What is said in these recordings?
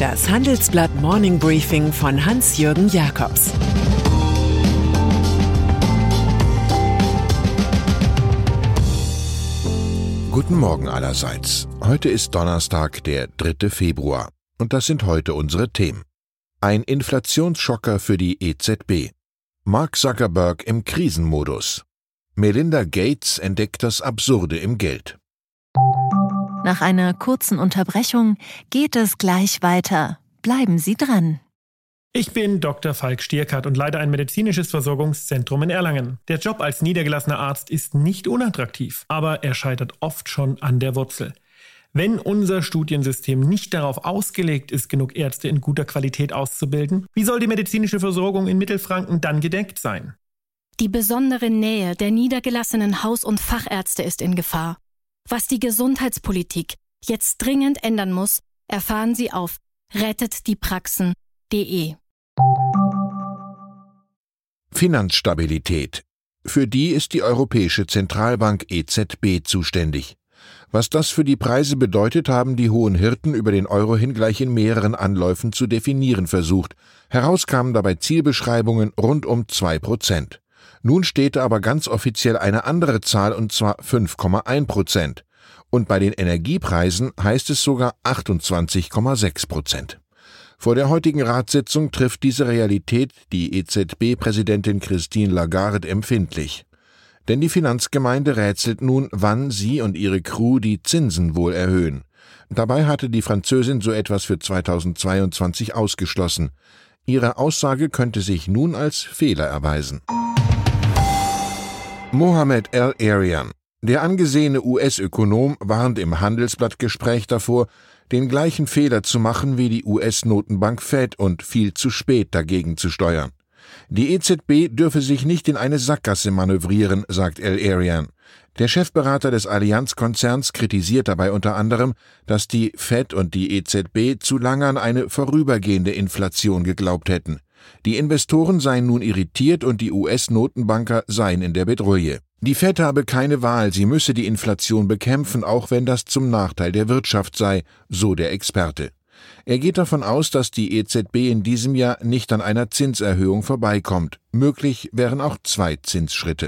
Das Handelsblatt Morning Briefing von Hans-Jürgen Jakobs. Guten Morgen allerseits. Heute ist Donnerstag, der 3. Februar. Und das sind heute unsere Themen. Ein Inflationsschocker für die EZB. Mark Zuckerberg im Krisenmodus. Melinda Gates entdeckt das Absurde im Geld. Nach einer kurzen Unterbrechung geht es gleich weiter. Bleiben Sie dran. Ich bin Dr. Falk Stierkart und leite ein medizinisches Versorgungszentrum in Erlangen. Der Job als niedergelassener Arzt ist nicht unattraktiv, aber er scheitert oft schon an der Wurzel. Wenn unser Studiensystem nicht darauf ausgelegt ist, genug Ärzte in guter Qualität auszubilden, wie soll die medizinische Versorgung in Mittelfranken dann gedeckt sein? Die besondere Nähe der niedergelassenen Haus- und Fachärzte ist in Gefahr. Was die Gesundheitspolitik jetzt dringend ändern muss, erfahren Sie auf rettetdiepraxen.de. Finanzstabilität. Für die ist die Europäische Zentralbank EZB zuständig. Was das für die Preise bedeutet, haben die hohen Hirten über den Euro hin gleich in mehreren Anläufen zu definieren versucht. Heraus kamen dabei Zielbeschreibungen rund um 2%. Nun steht aber ganz offiziell eine andere Zahl, und zwar 5,1%. Und bei den Energiepreisen heißt es sogar 28,6%. Vor der heutigen Ratssitzung trifft diese Realität die EZB-Präsidentin Christine Lagarde empfindlich. Denn die Finanzgemeinde rätselt nun, wann sie und ihre Crew die Zinsen wohl erhöhen. Dabei hatte die Französin so etwas für 2022 ausgeschlossen. Ihre Aussage könnte sich nun als Fehler erweisen. Mohamed El-Erian. Der angesehene US-Ökonom warnt im Handelsblattgespräch davor, den gleichen Fehler zu machen wie die US-Notenbank Fed und viel zu spät dagegen zu steuern. Die EZB dürfe sich nicht in eine Sackgasse manövrieren, sagt El-Erian. Der Chefberater des Allianz-Konzerns kritisiert dabei unter anderem, dass die Fed und die EZB zu lange an eine vorübergehende Inflation geglaubt hätten. Die Investoren seien nun irritiert und die US-Notenbanker seien in der Bedrohung. Die Fed habe keine Wahl, sie müsse die Inflation bekämpfen, auch wenn das zum Nachteil der Wirtschaft sei, so der Experte. Er geht davon aus, dass die EZB in diesem Jahr nicht an einer Zinserhöhung vorbeikommt. Möglich wären auch 2 Zinsschritte.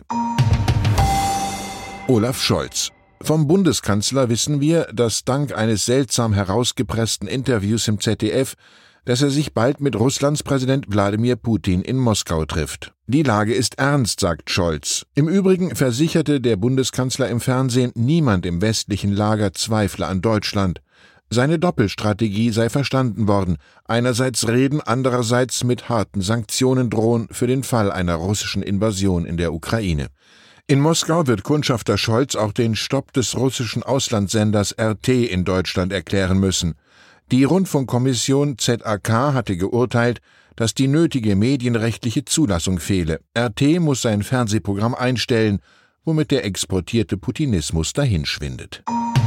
Olaf Scholz. Vom Bundeskanzler wissen wir, dass dank eines seltsam herausgepressten Interviews im ZDF, dass er sich bald mit Russlands Präsident Wladimir Putin in Moskau trifft. Die Lage ist ernst, sagt Scholz. Im Übrigen versicherte der Bundeskanzler im Fernsehen, niemand im westlichen Lager zweifle an Deutschland. Seine Doppelstrategie sei verstanden worden, einerseits reden, andererseits mit harten Sanktionen drohen für den Fall einer russischen Invasion in der Ukraine. In Moskau wird Kundschafter Scholz auch den Stopp des russischen Auslandssenders RT in Deutschland erklären müssen. Die Rundfunkkommission ZAK hatte geurteilt, dass die nötige medienrechtliche Zulassung fehle. RT muss sein Fernsehprogramm einstellen, womit der exportierte Putinismus dahinschwindet.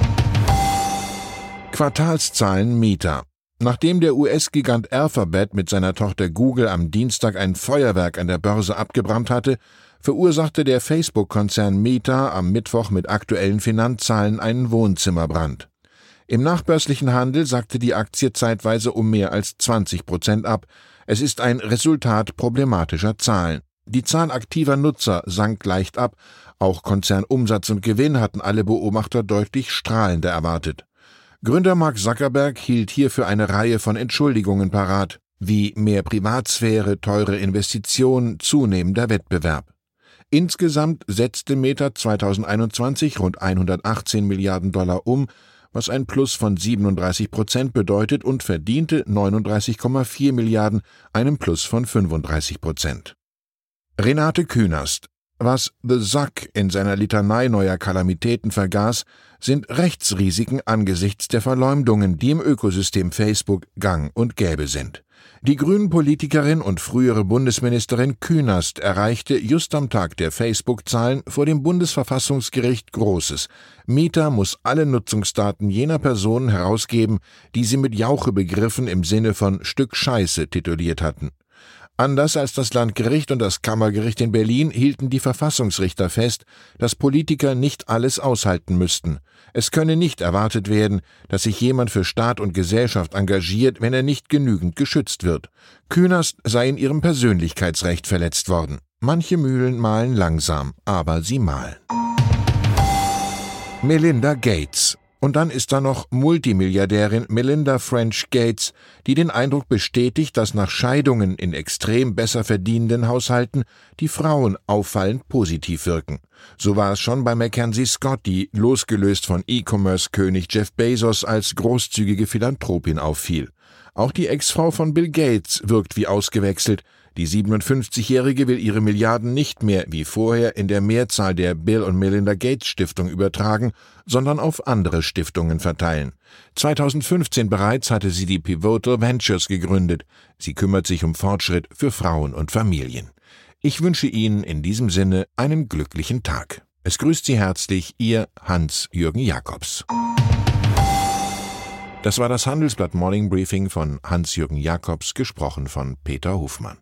Quartalszahlen Meta. Nachdem der US-Gigant Alphabet mit seiner Tochter Google am Dienstag ein Feuerwerk an der Börse abgebrannt hatte, verursachte der Facebook-Konzern Meta am Mittwoch mit aktuellen Finanzzahlen einen Wohnzimmerbrand. Im nachbörslichen Handel sackte die Aktie zeitweise um mehr als 20% ab. Es ist ein Resultat problematischer Zahlen. Die Zahl aktiver Nutzer sank leicht ab. Auch Konzernumsatz und Gewinn hatten alle Beobachter deutlich strahlender erwartet. Gründer Mark Zuckerberg hielt hierfür eine Reihe von Entschuldigungen parat, wie mehr Privatsphäre, teure Investitionen, zunehmender Wettbewerb. Insgesamt setzte Meta 2021 rund 118 Milliarden Dollar um, was ein Plus von 37% bedeutet, und verdiente 39,4 Milliarden, einem Plus von 35%. Renate Künast. Was The Zuck in seiner Litanei neuer Kalamitäten vergaß, sind Rechtsrisiken angesichts der Verleumdungen, die im Ökosystem Facebook gang und gäbe sind. Die Grünen-Politikerin und frühere Bundesministerin Künast erreichte just am Tag der Facebook-Zahlen vor dem Bundesverfassungsgericht Großes. Meta muss alle Nutzungsdaten jener Personen herausgeben, die sie mit Jauche begriffen im Sinne von Stück Scheiße tituliert hatten. Anders als das Landgericht und das Kammergericht in Berlin hielten die Verfassungsrichter fest, dass Politiker nicht alles aushalten müssten. Es könne nicht erwartet werden, dass sich jemand für Staat und Gesellschaft engagiert, wenn er nicht genügend geschützt wird. Künast sei in ihrem Persönlichkeitsrecht verletzt worden. Manche Mühlen mahlen langsam, aber sie mahlen. Melinda Gates. Und dann ist da noch Multimilliardärin Melinda French Gates, die den Eindruck bestätigt, dass nach Scheidungen in extrem besser verdienenden Haushalten die Frauen auffallend positiv wirken. So war es schon bei Mackenzie Scott, die losgelöst von E-Commerce-König Jeff Bezos als großzügige Philanthropin auffiel. Auch die Ex-Frau von Bill Gates wirkt wie ausgewechselt. Die 57-Jährige will ihre Milliarden nicht mehr wie vorher in der Mehrzahl der Bill und Melinda Gates Stiftung übertragen, sondern auf andere Stiftungen verteilen. 2015 bereits hatte sie die Pivotal Ventures gegründet. Sie kümmert sich um Fortschritt für Frauen und Familien. Ich wünsche Ihnen in diesem Sinne einen glücklichen Tag. Es grüßt Sie herzlich, Ihr Hans-Jürgen Jakobs. Das war das Handelsblatt Morning Briefing von Hans-Jürgen Jakobs, gesprochen von Peter Hofmann.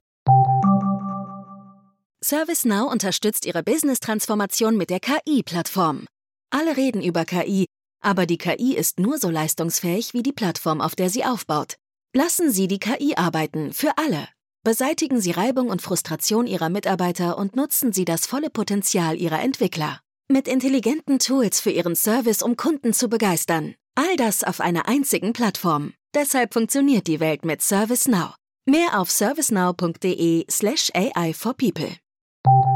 ServiceNow unterstützt Ihre Business-Transformation mit der KI-Plattform. Alle reden über KI, aber die KI ist nur so leistungsfähig wie die Plattform, auf der sie aufbaut. Lassen Sie die KI arbeiten, für alle. Beseitigen Sie Reibung und Frustration Ihrer Mitarbeiter und nutzen Sie das volle Potenzial Ihrer Entwickler. Mit intelligenten Tools für Ihren Service, um Kunden zu begeistern. All das auf einer einzigen Plattform. Deshalb funktioniert die Welt mit ServiceNow. Mehr auf servicenow.de/AI for people.